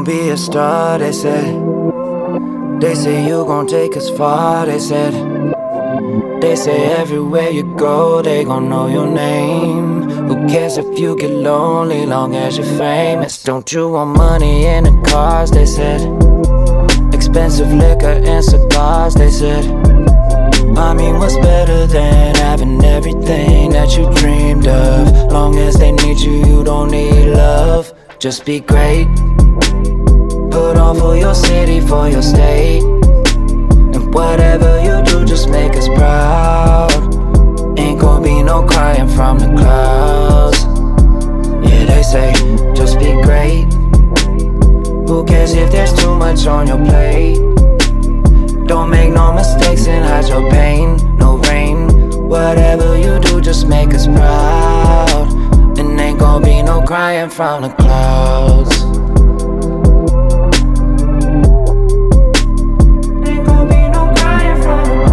gon' be a star, they said. They say you gon' take us far, they said. They say everywhere you go, they gon' know your name. Who cares if you get lonely, long as you're famous? Don't you want money in the cars, they said. Expensive liquor and cigars, they said. I mean, what's better than having everything that you dreamed of? Long as they need you, you don't need love. Just be great. Put on for your city, for your state. And whatever you do, just make us proud. Ain't gon' be no crying from the clouds. Yeah, they say, just be great. Who cares if there's too much on your plate? Don't make no mistakes and hide your pain. No rain, whatever you do, just make us proud. And ain't gon' be no crying from the clouds. Ain't gon' be no crying from the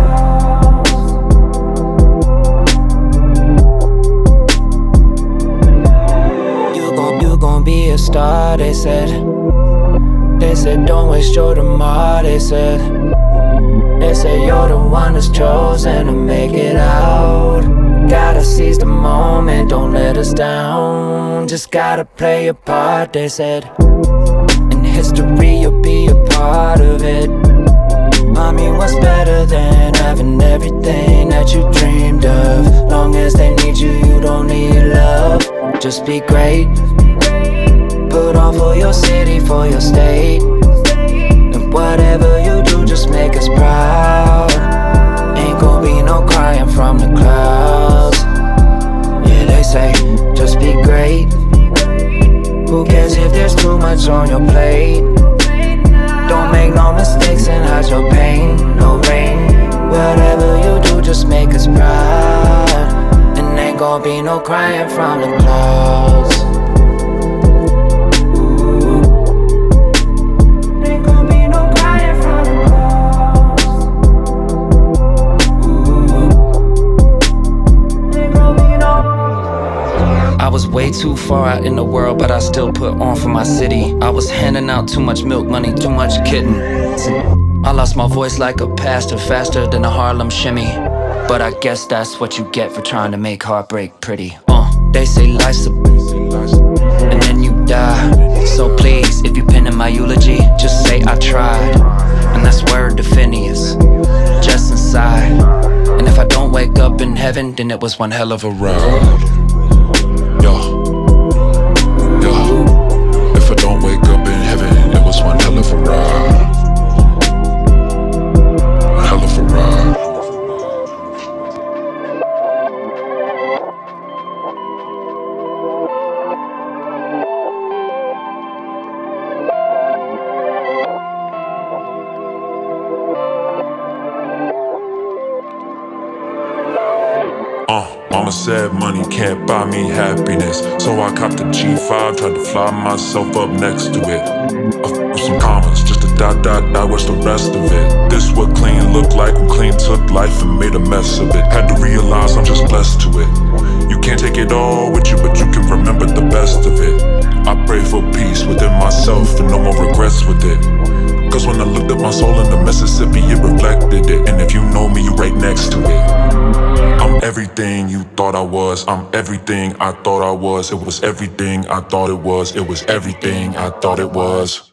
clouds. You gon' be a star, they said. They said don't waste your tomorrow, they said. They say you're the one that's chosen to make it out. Gotta seize the moment, don't let us down. Just gotta play your part, they said. In history, you'll be a part of it. I mean, what's better than having everything that you dreamed of? Long as they need you, you don't need love. Just be great. Put on for your city, for your state. And whatever you do, just make us proud. Ain't gon' be no crying from the clouds. Yeah, they say, just be great. Who cares if there's too much on your plate? Don't make no mistakes and hide your pain. No rain, whatever you do, just make us proud. And ain't gon' be no crying from the clouds. I was way too far out in the world, but I still put on for my city. I was handing out too much milk money, too much kidding. I lost my voice like a pastor, faster than a Harlem shimmy. But I guess that's what you get for trying to make heartbreak pretty. They say life's a and then you die. So please, if you pin in my eulogy, just say I tried. And that's word to Phineas, just inside. And if I don't wake up in heaven, then it was one hell of a ride. If I don't wake up in heaven, it was one hell of a ride. Hell of a ride. Mama said money can't buy me happiness, so I copped a G5, tried to fly myself up next to it. With some commas, just a dot, what's the rest of it? This what clean looked like when clean took life and made a mess of it. Had to realize I'm just blessed to it. You can't take it all with you, but you can remember the best of it. I pray for peace within myself and no more regrets with it. Cause when I looked at my soul in the Mississippi, it reflected it. And if you know me, you right next to it. I'm everything you thought I was. I'm everything I thought I was. It was everything I thought it was. It was everything I thought it was.